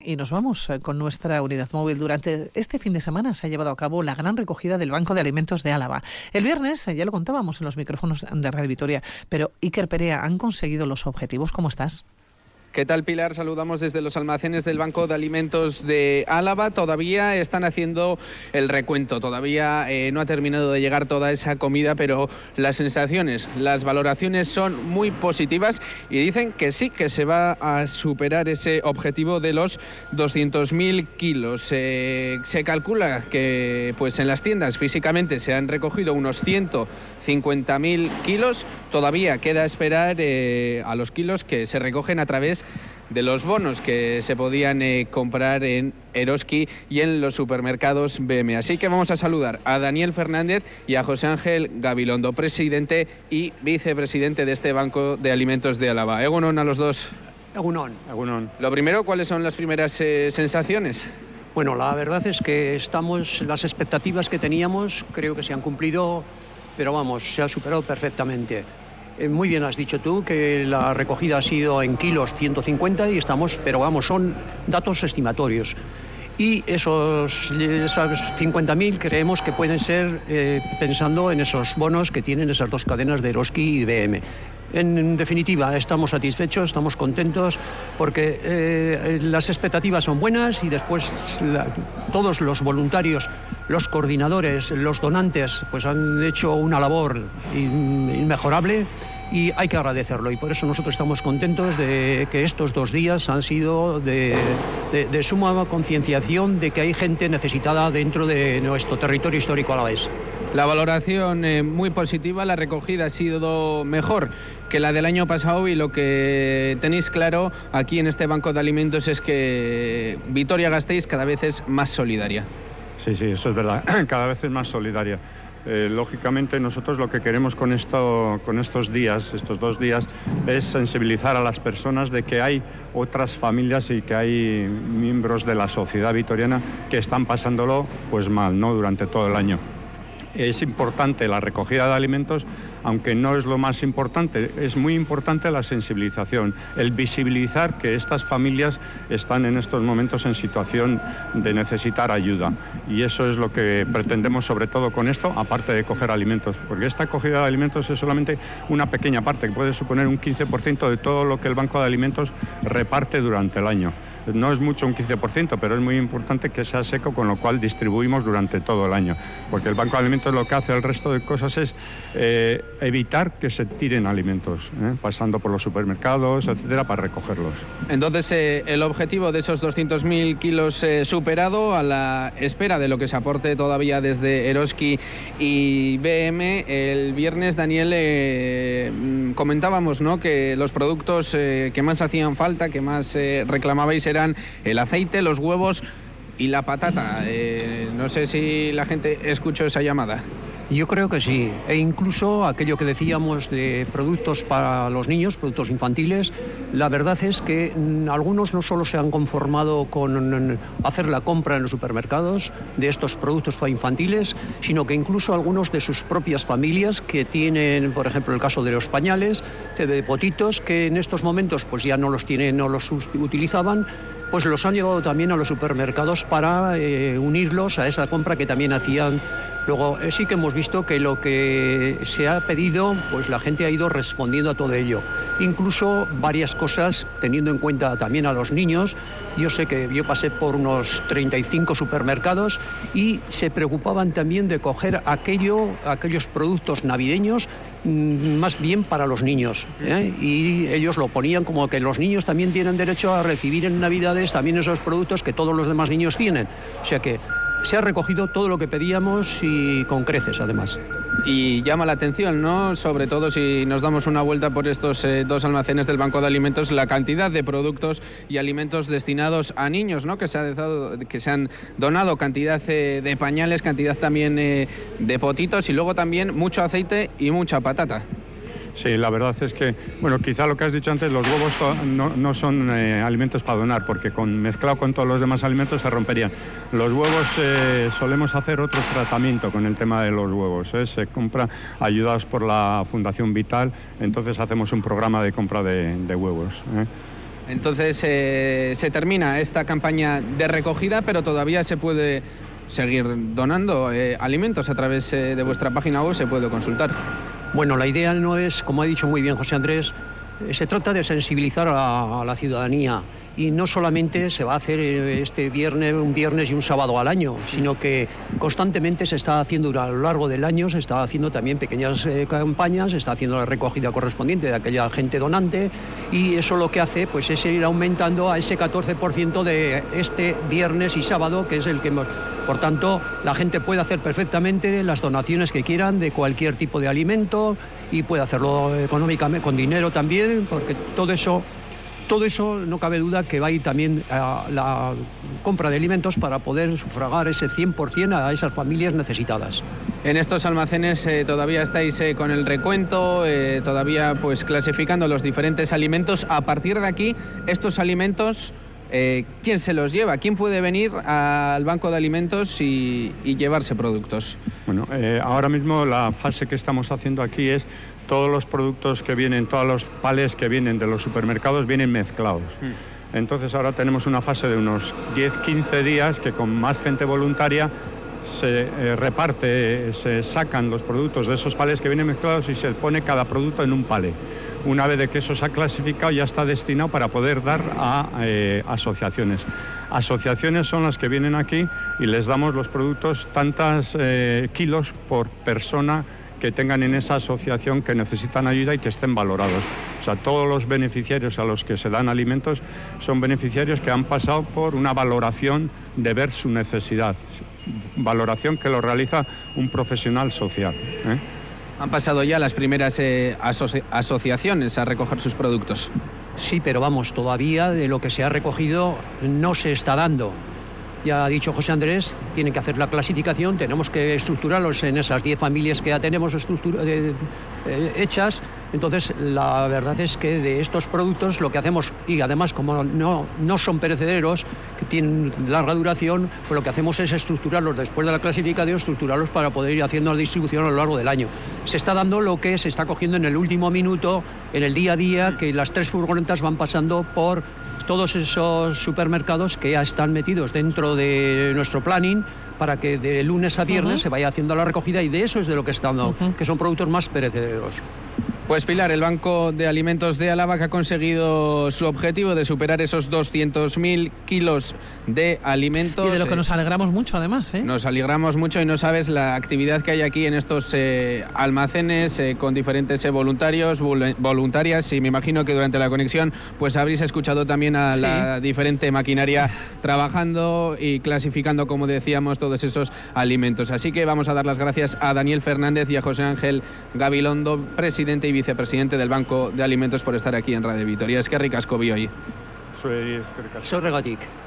Y nos vamos con nuestra unidad móvil. Durante este fin de semana se ha llevado a cabo la gran recogida del Banco de Alimentos de Álava. El viernes, ya lo contábamos en los micrófonos de Radio Vitoria, pero Iker Perea, ¿han conseguido los objetivos? ¿Cómo estás? ¿Qué tal, Pilar? Saludamos desde los almacenes del Banco de Alimentos de Álava. Todavía están haciendo el recuento, todavía no ha terminado de llegar toda esa comida, pero las sensaciones, las valoraciones son muy positivas y dicen que sí, que se va a superar ese objetivo de los 200.000 kilos. Se calcula que pues en las tiendas físicamente se han recogido unos 150.000 kilos. Todavía queda esperar a los kilos que se recogen a través de los bonos que se podían comprar en Eroski y en los supermercados BM. Así que vamos a saludar a Daniel Fernández y a José Ángel Gabilondo, presidente y vicepresidente de este Banco de Alimentos de Álava. Egunon a los dos. Egunon. Egunon. Lo primero, ¿cuáles son las primeras sensaciones? Bueno, la verdad es que las expectativas que teníamos creo que se han cumplido, pero vamos, se ha superado perfectamente. Muy bien has dicho tú que la recogida ha sido en kilos 150 y pero vamos, son datos estimatorios. Y esos 50.000 creemos que pueden ser pensando en esos bonos que tienen esas dos cadenas de Eroski y BM. En definitiva, estamos satisfechos, estamos contentos porque las expectativas son buenas y después todos los voluntarios, los coordinadores, los donantes, pues han hecho una labor inmejorable y hay que agradecerlo. Y por eso nosotros estamos contentos de que estos 2 días han sido de suma concienciación de que hay gente necesitada dentro de nuestro territorio histórico alavés. La valoración muy positiva, la recogida ha sido mejor que la del año pasado y lo que tenéis claro aquí en este Banco de Alimentos es que Vitoria-Gasteiz cada vez es más solidaria. Sí, eso es verdad, cada vez es más solidaria. Lógicamente nosotros lo que queremos con estos días, estos 2 días, es sensibilizar a las personas de que hay otras familias y que hay miembros de la sociedad vitoriana que están pasándolo pues mal, ¿no?, durante todo el año. Es importante la recogida de alimentos, aunque no es lo más importante, es muy importante la sensibilización, el visibilizar que estas familias están en estos momentos en situación de necesitar ayuda. Y eso es lo que pretendemos sobre todo con esto, aparte de coger alimentos, porque esta acogida de alimentos es solamente una pequeña parte, que puede suponer un 15% de todo lo que el Banco de Alimentos reparte durante el año. No es mucho un 15%, pero es muy importante que sea seco, con lo cual distribuimos durante todo el año. Porque el Banco de Alimentos lo que hace el resto de cosas es evitar que se tiren alimentos, pasando por los supermercados, etcétera, para recogerlos. Entonces, el objetivo de esos 200.000 kilos superado, a la espera de lo que se aporte todavía desde Eroski y BM. El viernes, Daniel, comentábamos, ¿no?, que los productos que más hacían falta, que más reclamabais, eran el aceite, los huevos y la patata. No sé si la gente escuchó esa llamada. Yo creo que sí, e incluso aquello que decíamos de productos para los niños, productos infantiles, la verdad es que algunos no solo se han conformado con hacer la compra en los supermercados de estos productos para infantiles, sino que incluso algunos de sus propias familias que tienen, por ejemplo, el caso de los pañales, de potitos, que en estos momentos pues ya no los utilizaban, pues los han llevado también a los supermercados para unirlos a esa compra que también hacían. Luego sí que hemos visto que lo que se ha pedido, pues la gente ha ido respondiendo a todo ello. Incluso varias cosas, teniendo en cuenta también a los niños. Yo sé que yo pasé por unos 35 supermercados y se preocupaban también de coger aquellos productos navideños más bien para los niños, y ellos lo ponían como que los niños también tienen derecho a recibir en Navidades también esos productos que todos los demás niños tienen. O sea que se ha recogido todo lo que pedíamos y con creces, además. Y llama la atención, ¿no?, sobre todo si nos damos una vuelta por estos 2 almacenes del Banco de Alimentos, la cantidad de productos y alimentos destinados a niños, ¿no?, que se han donado, cantidad de pañales, cantidad también de potitos y luego también mucho aceite y mucha patata. Sí, la verdad es que, bueno, quizá lo que has dicho antes, los huevos no son alimentos para donar, porque mezclado con todos los demás alimentos se romperían. Los huevos solemos hacer otro tratamiento con el tema de los huevos. Se compra ayudados por la Fundación Vital, entonces hacemos un programa de compra de huevos. Entonces se termina esta campaña de recogida, pero todavía se puede seguir donando alimentos a través de vuestra página web, se puede consultar. Bueno, la idea no es, como ha dicho muy bien José Andrés, se trata de sensibilizar a la ciudadanía. Y no solamente se va a hacer un viernes y un sábado al año, sino que constantemente se está haciendo a lo largo del año, se está haciendo también pequeñas campañas, se está haciendo la recogida correspondiente de aquella gente donante, y eso lo que hace pues es ir aumentando a ese 14% de este viernes y sábado, que es el que hemos... Por tanto, la gente puede hacer perfectamente las donaciones que quieran de cualquier tipo de alimento, y puede hacerlo económicamente, con dinero también, porque todo eso no cabe duda que va a ir también a la compra de alimentos para poder sufragar ese 100% a esas familias necesitadas. En estos almacenes todavía estáis con el recuento, todavía pues clasificando los diferentes alimentos. A partir de aquí, estos alimentos, ¿quién se los lleva? ¿Quién puede venir al banco de alimentos y llevarse productos? Bueno, ahora mismo la fase que estamos haciendo aquí es todos los productos que vienen, todos los palés que vienen de los supermercados vienen mezclados. Entonces ahora tenemos una fase de unos 10-15 días que con más gente voluntaria se reparte, se sacan los productos de esos palés que vienen mezclados y se pone cada producto en un palé. Una vez de que eso se ha clasificado, ya está destinado para poder dar a asociaciones. Asociaciones son las que vienen aquí y les damos los productos, tantos kilos por persona que tengan en esa asociación, que necesitan ayuda y que estén valorados. O sea, todos los beneficiarios a los que se dan alimentos son beneficiarios que han pasado por una valoración de ver su necesidad, valoración que lo realiza un profesional social. Han pasado ya las primeras asociaciones a recoger sus productos. Sí, pero vamos, todavía de lo que se ha recogido no se está dando. Ya ha dicho José Andrés, tienen que hacer la clasificación, tenemos que estructurarlos en esas 10 familias que ya tenemos hechas. Entonces, la verdad es que de estos productos lo que hacemos, y además como no son perecederos, que tienen larga duración, pues lo que hacemos es estructurarlos después de la clasificación, estructurarlos para poder ir haciendo la distribución a lo largo del año. Se está dando lo que se está cogiendo en el último minuto, en el día a día, que las 3 furgonetas van pasando por todos esos supermercados que ya están metidos dentro de nuestro planning para que de lunes a viernes se vaya haciendo la recogida, y de eso es de lo que están dando, que son productos más perecederos. Pues Pilar, el Banco de Alimentos de Álava, que ha conseguido su objetivo de superar esos 200.000 kilos de alimentos. Y de lo que nos alegramos mucho, además. Nos alegramos mucho, y no sabes la actividad que hay aquí en estos almacenes con diferentes voluntarios, voluntarias, y me imagino que durante la conexión pues habréis escuchado también a la diferente maquinaria trabajando y clasificando, como decíamos, todos esos alimentos. Así que vamos a dar las gracias a Daniel Fernández y a José Ángel Gabilondo, presidente y vicepresidente del Banco de Alimentos, por estar aquí en Radio Vitoria. Es que ricasco vi hoy. Soy regatic.